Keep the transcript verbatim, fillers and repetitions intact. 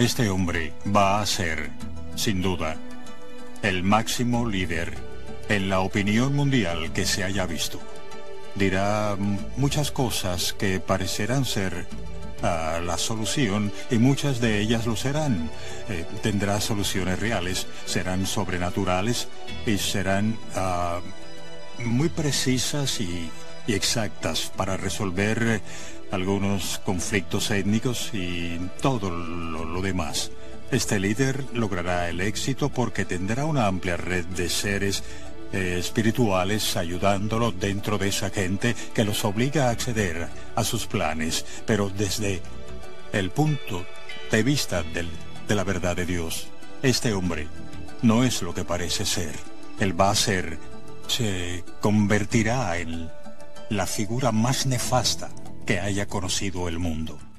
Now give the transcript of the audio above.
Este hombre va a ser, sin duda, el máximo líder en la opinión mundial que se haya visto. Dirá muchas cosas que parecerán ser uh, la solución, y muchas de ellas lo serán. Eh, tendrá soluciones reales, serán sobrenaturales y serán uh, muy precisas y, y exactas para resolver algunos conflictos étnicos y todo lo, lo demás. Este líder logrará el éxito porque tendrá una amplia red de seres eh, espirituales ayudándolo dentro de esa gente que los obliga a acceder a sus planes, pero desde el punto de vista del, de la verdad de Dios. Este hombre no es lo que parece ser. Él va a ser, se convertirá en la figura más nefasta que haya conocido el mundo.